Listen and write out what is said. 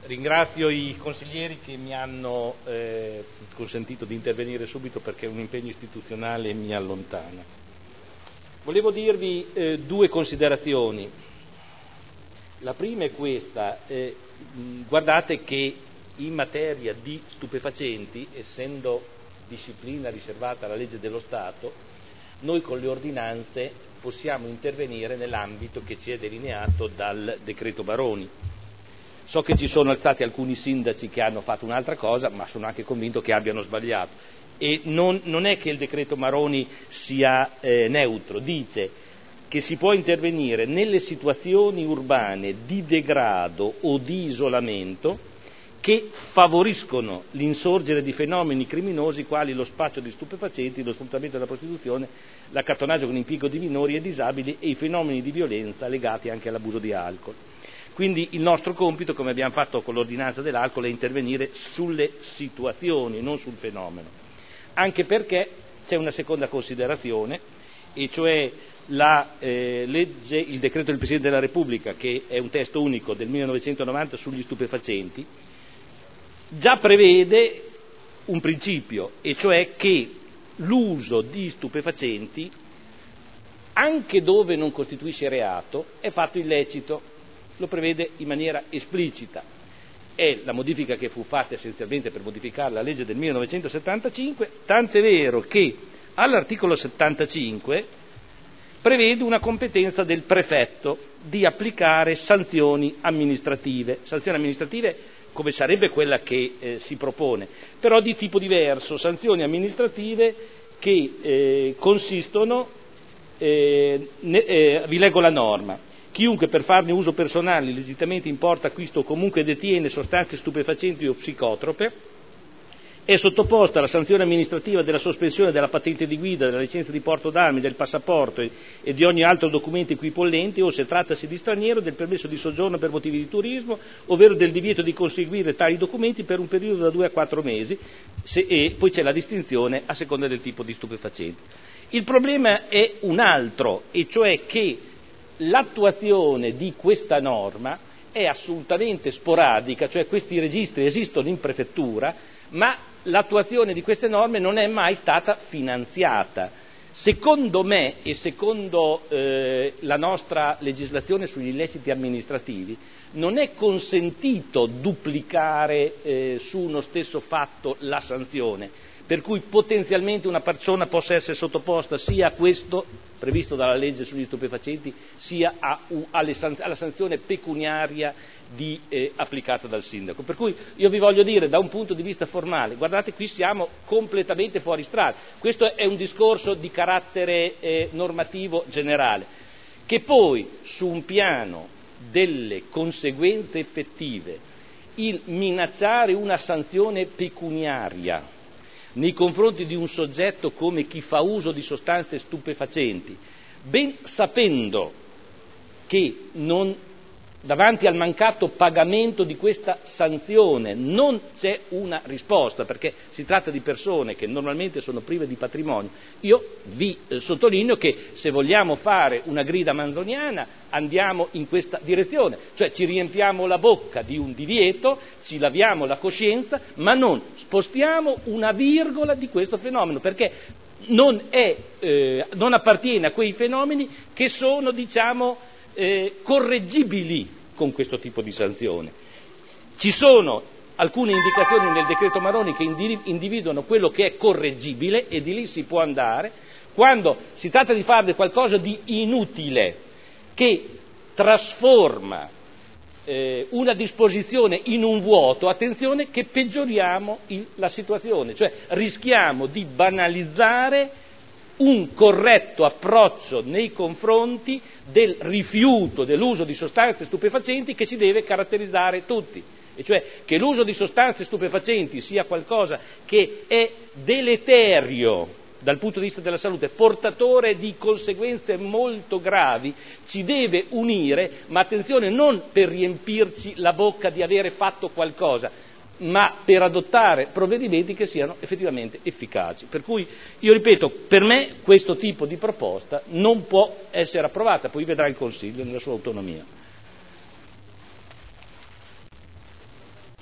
Ringrazio i consiglieri che mi hanno consentito di intervenire subito perché un impegno istituzionale mi allontana. Volevo dirvi due considerazioni. La prima è questa, guardate che in materia di stupefacenti, essendo disciplina riservata alla legge dello Stato, noi con le ordinanze possiamo intervenire nell'ambito che ci è delineato dal decreto Baroni. So che ci sono alzati alcuni sindaci che hanno fatto un'altra cosa, ma sono anche convinto che abbiano sbagliato. E non è che il decreto Maroni sia neutro, dice che si può intervenire nelle situazioni urbane di degrado o di isolamento che favoriscono l'insorgere di fenomeni criminosi quali lo spaccio di stupefacenti, lo sfruttamento della prostituzione, l'accattonaggio con impiego di minori e disabili e i fenomeni di violenza legati anche all'abuso di alcol. Quindi il nostro compito, come abbiamo fatto con l'ordinanza dell'alcol, è intervenire sulle situazioni, non sul fenomeno. Anche perché c'è una seconda considerazione, e cioè legge, il decreto del Presidente della Repubblica, che è un testo unico del 1990 sugli stupefacenti, già prevede un principio, e cioè che l'uso di stupefacenti, anche dove non costituisce reato, è fatto illecito. Lo prevede in maniera esplicita. È la modifica che fu fatta essenzialmente per modificare la legge del 1975, tant'è vero che all'articolo 75 prevede una competenza del prefetto di applicare sanzioni amministrative come sarebbe quella che si propone, però di tipo diverso, sanzioni amministrative che consistono, vi leggo la norma. Chiunque per farne uso personale illegittimamente importa, acquista o comunque detiene sostanze stupefacenti o psicotrope è sottoposto alla sanzione amministrativa della sospensione della patente di guida, della licenza di porto d'armi, del passaporto e di ogni altro documento equipollente, o se trattasi di straniero, del permesso di soggiorno per motivi di turismo, ovvero del divieto di conseguire tali documenti per un periodo da 2 a 4 mesi, e poi c'è la distinzione a seconda del tipo di stupefacente. Il problema è un altro, e cioè che l'attuazione di questa norma è assolutamente sporadica, cioè questi registri esistono in prefettura, ma l'attuazione di queste norme non è mai stata finanziata. Secondo me e secondo la nostra legislazione sugli illeciti amministrativi non è consentito duplicare su uno stesso fatto la sanzione, per cui potenzialmente una persona possa essere sottoposta sia a questo previsto dalla legge sugli stupefacenti sia alla sanzione pecuniaria applicata dal sindaco. Per cui io vi voglio dire, da un punto di vista formale, guardate, qui siamo completamente fuori strada. Questo è un discorso di carattere normativo generale, che poi su un piano delle conseguenze effettive, il minacciare una sanzione pecuniaria nei confronti di un soggetto come chi fa uso di sostanze stupefacenti, ben sapendo che davanti al mancato pagamento di questa sanzione non c'è una risposta, perché si tratta di persone che normalmente sono prive di patrimonio. Io vi sottolineo che se vogliamo fare una grida manzoniana andiamo in questa direzione, cioè ci riempiamo la bocca di un divieto, ci laviamo la coscienza, ma non spostiamo una virgola di questo fenomeno, perché non appartiene a quei fenomeni che sono, correggibili con questo tipo di sanzione. Ci sono alcune indicazioni nel decreto Maroni che individuano quello che è correggibile, e di lì si può andare. Quando si tratta di fare qualcosa di inutile che trasforma una disposizione in un vuoto, attenzione che peggioriamo la situazione, cioè rischiamo di banalizzare un corretto approccio nei confronti del rifiuto dell'uso di sostanze stupefacenti che ci deve caratterizzare tutti, e cioè che l'uso di sostanze stupefacenti sia qualcosa che è deleterio dal punto di vista della salute, portatore di conseguenze molto gravi, ci deve unire, ma attenzione, non per riempirci la bocca di avere fatto qualcosa, ma per adottare provvedimenti che siano effettivamente efficaci. Per cui io ripeto, per me questo tipo di proposta non può essere approvata, poi vedrà il Consiglio nella sua autonomia.